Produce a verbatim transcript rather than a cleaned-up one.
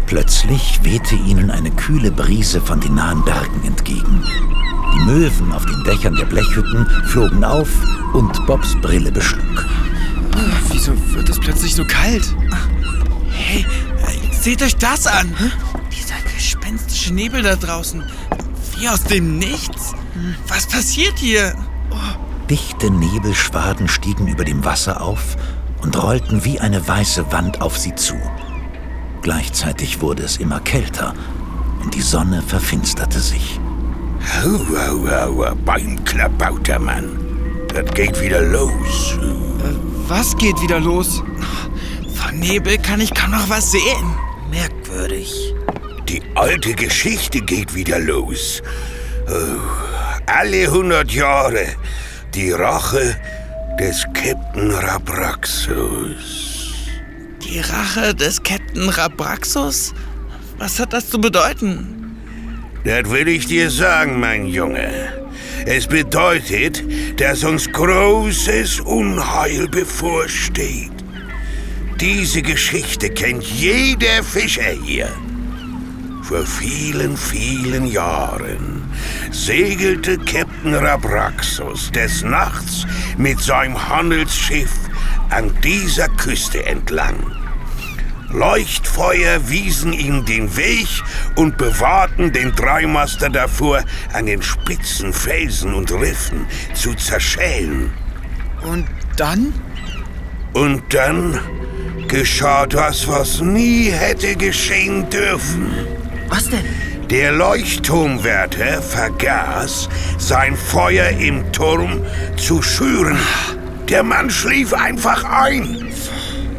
Plötzlich wehte ihnen eine kühle Brise von den nahen Bergen entgegen. Die Möwen auf den Dächern der Blechhütten flogen auf und Bobs Brille beschlug. Wieso wird es plötzlich so kalt? Hey, seht euch das an! Dieser gespenstische Nebel da draußen. Wie aus dem Nichts. Was passiert hier? Dichte Nebelschwaden stiegen über dem Wasser auf und rollten wie eine weiße Wand auf sie zu. Gleichzeitig wurde es immer kälter und die Sonne verfinsterte sich. Hau, hau, hau, beim Klabautermann. Das geht wieder los. Was geht wieder los? Von Nebel kann ich kaum noch was sehen. Merkwürdig. Die alte Geschichte geht wieder los. Oh, alle hundert Jahre die Rache des Captain Rabraxos. Die Rache des Captain Rabraxos? Was hat das zu bedeuten? Das will ich dir sagen, mein Junge. Es bedeutet, dass uns großes Unheil bevorsteht. Diese Geschichte kennt jeder Fischer hier. Vor vielen, vielen Jahren segelte Captain Rabraxos des Nachts mit seinem Handelsschiff an dieser Küste entlang. Leuchtfeuer wiesen ihm den Weg und bewahrten den Dreimaster davor, an den spitzen Felsen und Riffen zu zerschellen. Und dann? Und dann geschah das, was nie hätte geschehen dürfen. Was denn? Der Leuchtturmwärter vergaß, sein Feuer im Turm zu schüren. Der Mann schlief einfach ein.